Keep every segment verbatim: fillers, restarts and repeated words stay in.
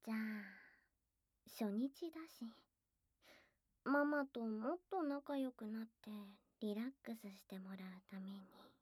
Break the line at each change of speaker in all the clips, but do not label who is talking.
じゃあ、初日だし、ママともっと仲良くなってリラックスしてもらうために、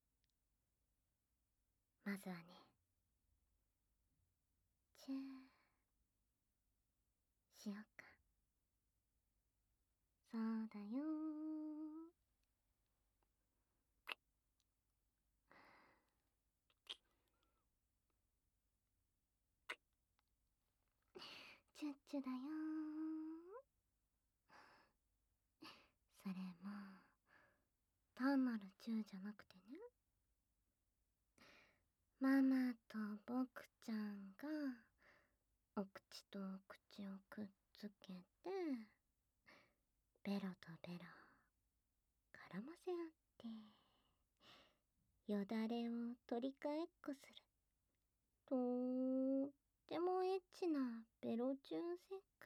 まずはね、チューしよっか。そうだよチュッチュだよそれも単なるチューじゃなくてね、ママと僕ちゃんがお口とお口をくっつけてベロとベロ絡ませ合ってよだれを取り替えっこする、とーってもエッチなベロチューンセック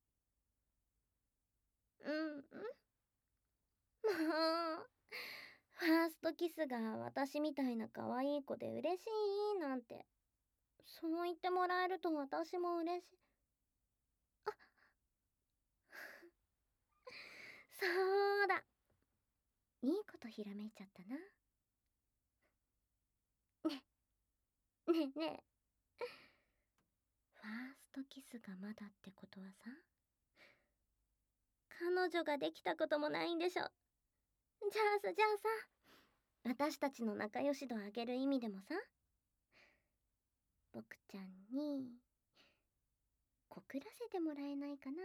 ス。うんうんもうファーストキスが私みたいな可愛い子で嬉しいなんて、そう言ってもらえると私も嬉しい。あそうだ、いいことひらめいちゃったな。ねねえねえ、ファーストキスがまだってことはさ、彼女ができたこともないんでしょ。じゃあさじゃあさ私たちの仲良し度を上げる意味でもさ、僕ちゃんに告らせてもらえないかな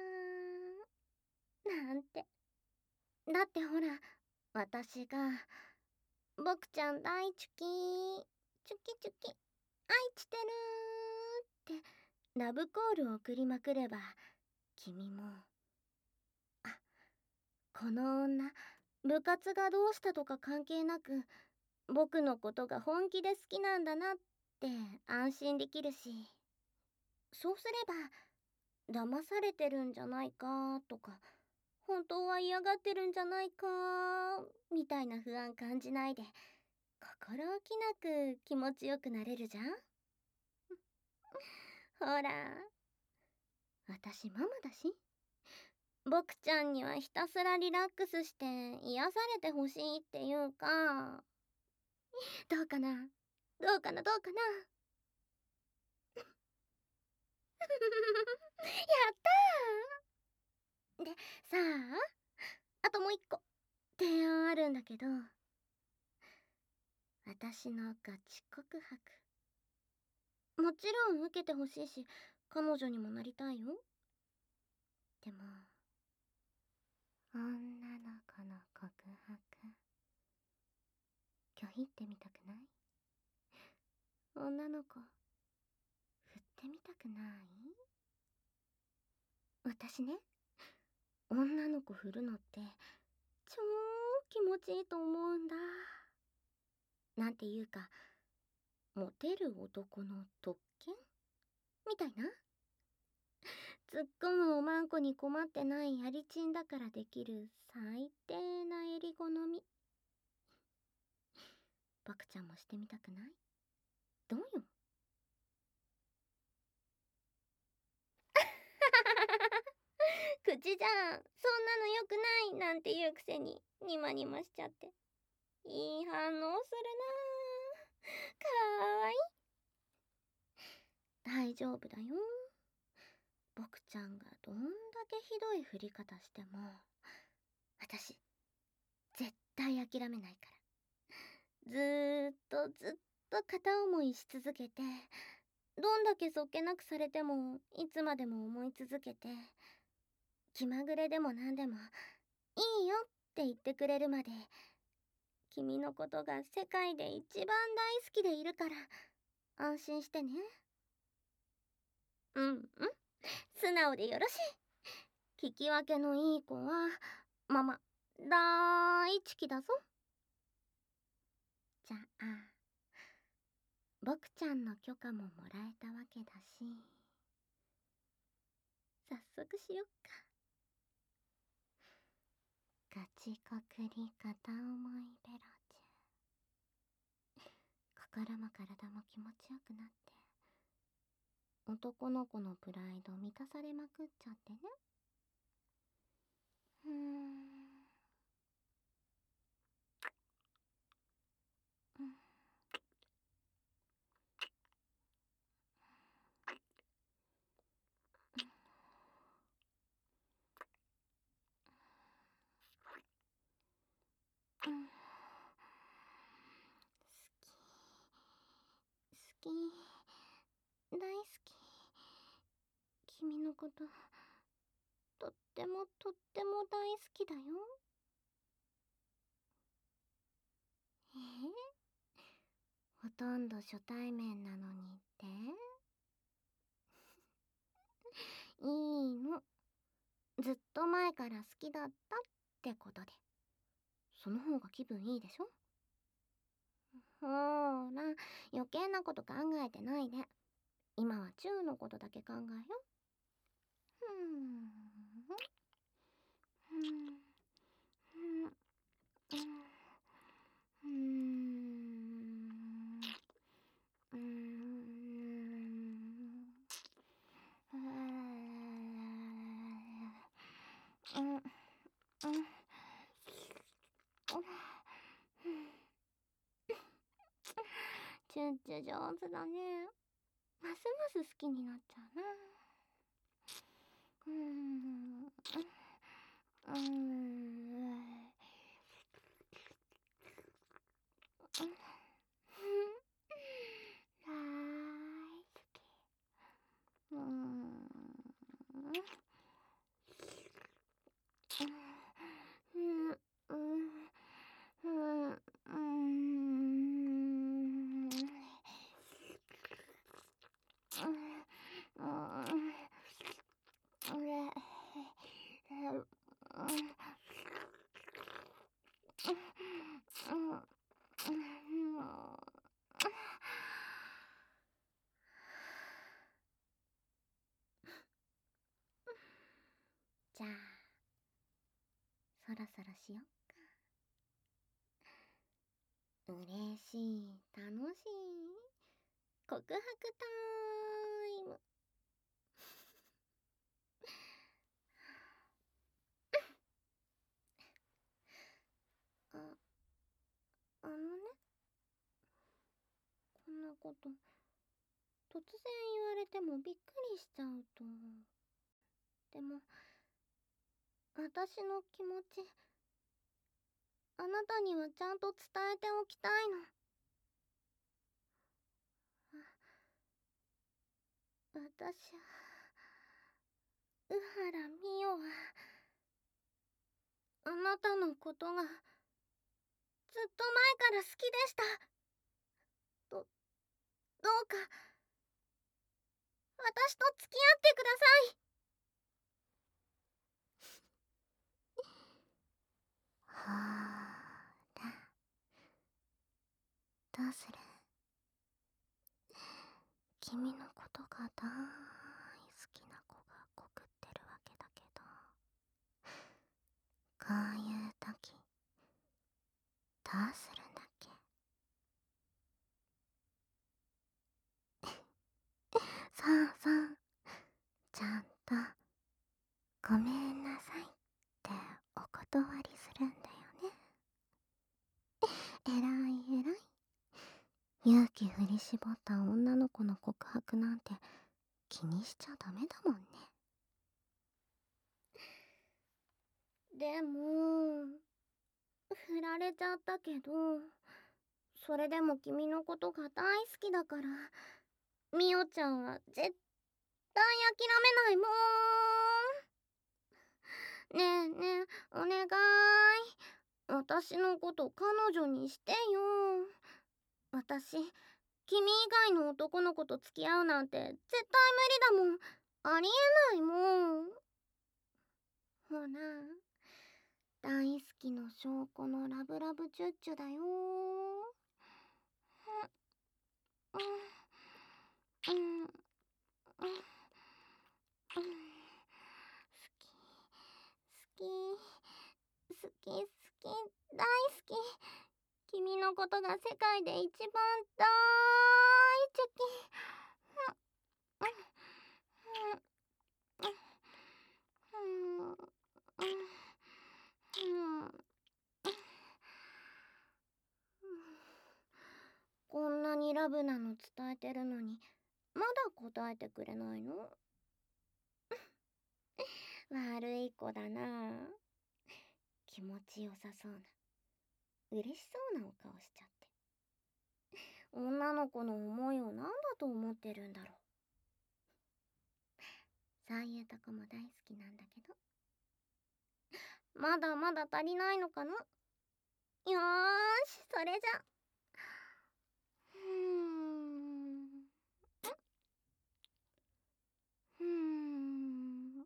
なんて。だってほら、私が僕ちゃん大チュキーチュキチュキ愛してるーってラブコールを送りまくれば、君も、あ、この女部活がどうしたとか関係なく僕のことが本気で好きなんだなって安心できるし、そうすれば騙されてるんじゃないかとか、本当は嫌がってるんじゃないかみたいな不安感じないで、心置きなく気持ちよくなれるじゃん。ほら、私ママだし、僕ちゃんにはひたすらリラックスして癒されてほしいっていうか、どうかなどうかなどうかなやったー。でさあ、あともう一個提案あるんだけど、私のガチ告白、もちろん受けてほしいし彼女にもなりたいよ。でも女の子の告白拒否ってみたくない？女の子振ってみたくない？私ね、女の子振るのって超気持ちいいと思うんだ。なんていうか、モテる男の特権みたいな。突っ込むおまんこに困ってないやりちんだからできる最低な襟好み。僕ちゃんもしてみたくない？どうよ。口じゃん、そんなのよくないなんて言うくせにニマニマしちゃって、いい反応するなあ。かわいい。大丈夫だよ。僕ちゃんがどんだけひどい振り方しても私絶対諦めないから。ずーっとずっと片思いし続けて、どんだけそっけなくされてもいつまでも思い続けて、気まぐれでも何でもいいよって言ってくれるまで、君のことが世界で一番大好きでいるから安心してね。うんうん、素直でよろしい。聞き分けのいい子はママ大好きだぞ。じゃあ僕ちゃんの許可ももらえたわけだし、早速しよっか。ガチ告り片思いベロチュー。心も体も気持ちよくなって男の子のプライド満たされまくっちゃってね。うーん。うん。うん。好き。好き。大好き。君のこと、とってもとっても大好きだよ。えほとんど初対面なのにって？いいの。ずっと前から好きだったってことで。その方が気分いいでしょ？ほーら、余計なこと考えてないで。今はチューのことだけ考えよ。ふーん。ふーん。ふーん。うーん。うーん。うーん。うん。チュッチュ上手だね。ますます好きになっちゃうな。うーん。うーん。大好き。うーん。うん。うん。うん。うん。じゃあ、そろそろしよっか。嬉しい、楽しい、告白タイム。あ、あのね、こんなこと、突然言われてもびっくりしちゃうと。でも、私の気持ち、あなたにはちゃんと伝えておきたいの。私は、宇原美代は、あなたのことが、ずっと前から好きでした。ど、どうか、私と付き合ってください。ほーら、どうする？君のことが大好きな子が告ってるわけだけど、こういう時、どうするんだっけ？そうそう、ちゃんとごめんなさいってお断りするんだよね。えらいえらい。勇気振り絞った女の子の告白なんて気にしちゃダメだもんね。でも、振られちゃったけど、それでも君のことが大好きだから、みおちゃんは絶対諦めないもん。ねえねえ、お願い。私のこと彼女にしてよ。私、君以外の男の子と付き合うなんて絶対無理だもん。ありえないもん。ほら、大好きの証拠のラブラブチュッチュだよ。うん、うん、うん、うん。好き、好き、好き、好き、大好き。君のことが世界で一番大好き。 を伝えてるのにまだ答えてくれないの？悪い子だなあ。気持ちよさそうな、嬉しそうなお顔しちゃって。女の子の思いを何だと思ってるんだろう。そういうとこも大好きなんだけど、まだまだ足りないのかな。よーし、それじゃ。うーんうーん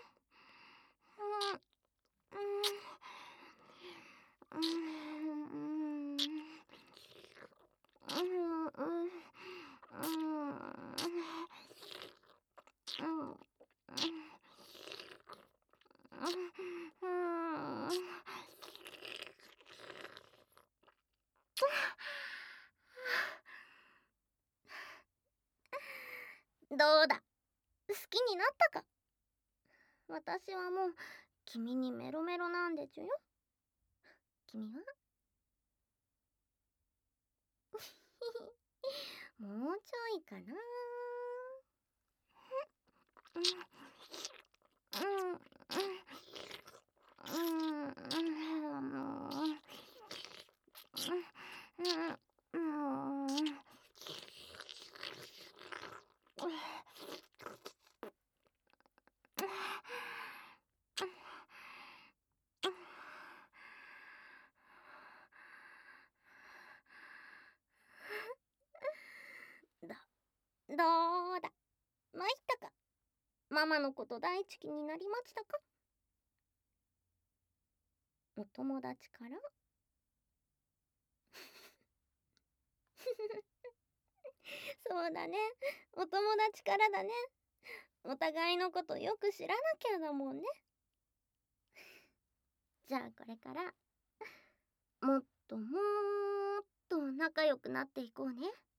どうだ、好きになったか。私はもう君にメロメロなんでちゅよ。君は？もうちょいかな。だ、どうだ、参ったか。ママのこと大好きになりましたか。お友達からそうだね、お友達からだね。お互いのことよく知らなきゃだもんね。じゃあこれからもっともーっと仲良くなっていこうね。